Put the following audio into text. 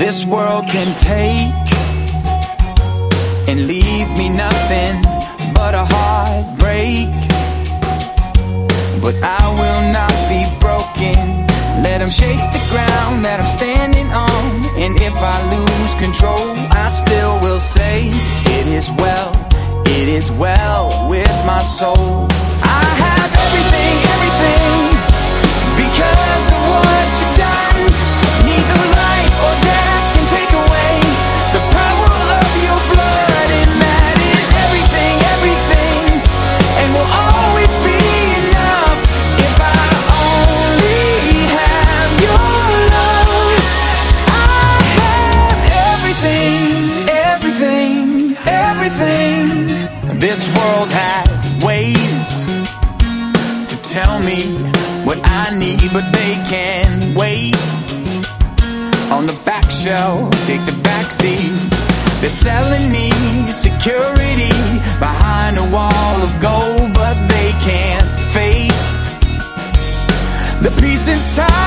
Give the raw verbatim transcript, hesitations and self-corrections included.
this world can take and leave me nothing but a heartbreak. But I will not be broken. Let them shake the ground that I'm standing on. And if I lose control, I still will say, it is well, it is well with my soul. I have everything, everything, because of what you've done. Neither life or death can take away the power of your blood. And that is everything, everything, and will always be enough if I only have your love. I have everything, everything, everything. This world has ways to tell me what I need, but they can wait. On the back shelf, take the back seat. They're selling me security behind a wall of gold, but they can't fake the peace inside.